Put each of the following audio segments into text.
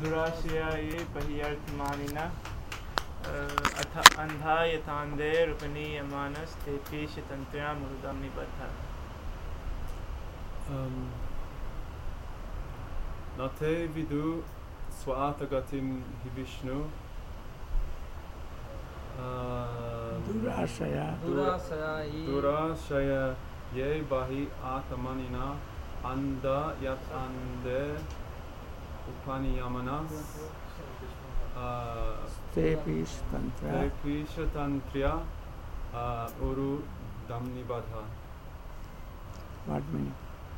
Durashaya Pahyarthamanina Andha Yatande Rupani Yamanas Tepi Shitantra Murudamni Bhatha. Nate vidu swatagatim hi Vishnu Durashaya ye bahi atamanina anda yat ande upaniyamanas tepisha tantriya uru damnibadha. What meaning?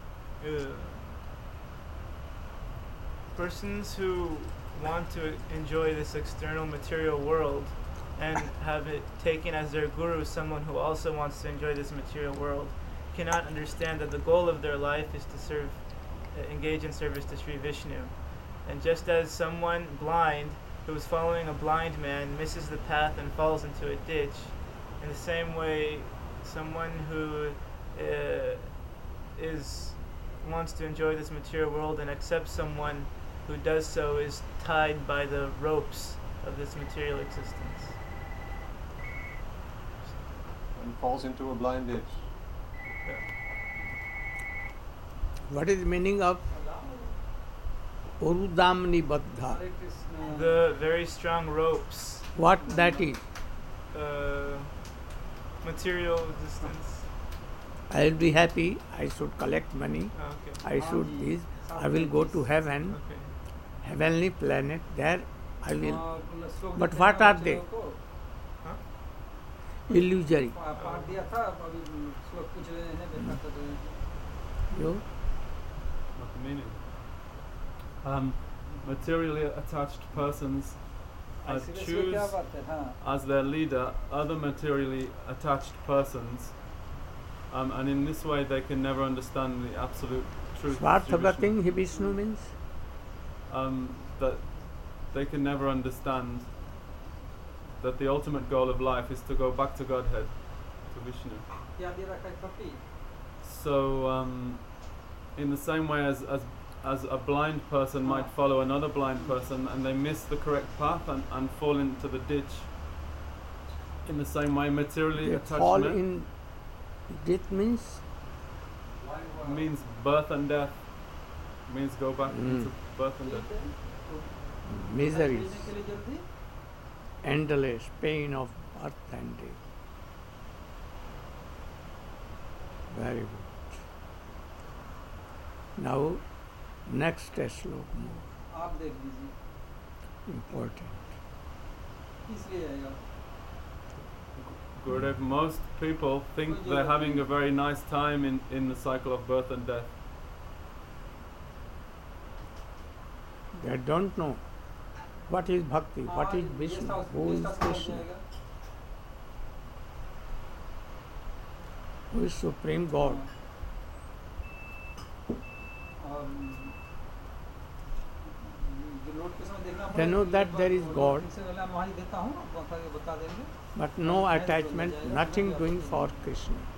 Persons who want to enjoy this external material world and have it taken as their guru someone who also wants to enjoy this material world cannot understand that the goal of their life is to serve, engage in service to Sri Vishnu. And just as someone blind who is following a blind man misses the path and falls into a ditch, in the same way someone who wants to enjoy this material world and accepts someone who does so is tied by the ropes of this material existence. And falls into a blind ditch. What is the meaning of Urudamni Baddha? The very strong ropes. What that is? Material existence. I will be happy, I should collect money, I should this, I will go to heaven, heavenly planet, there I will. But what are they? Illusory. You? What the meaning? Materially attached persons choose as their leader other materially attached persons, and in this way they can never understand the absolute truth. Svarthagatim hi Vishnu means? That they can never understand that the ultimate goal of life is to go back to Godhead, to Vishnu. So, in the same way as a blind person might follow another blind person and they miss the correct path and fall into the ditch, in the same way materially attachment fall in ditch means birth and death, means go back into birth and death. Miseries, endless pain of birth and death. Very good. Now, next slok more. Important. Gurudev, most people think they're having a very nice time in the cycle of birth and death. They don't know what is bhakti, what is Vishnu, who is Krishna, who is Supreme God. They know that there is God, but no attachment, nothing doing for Krishna.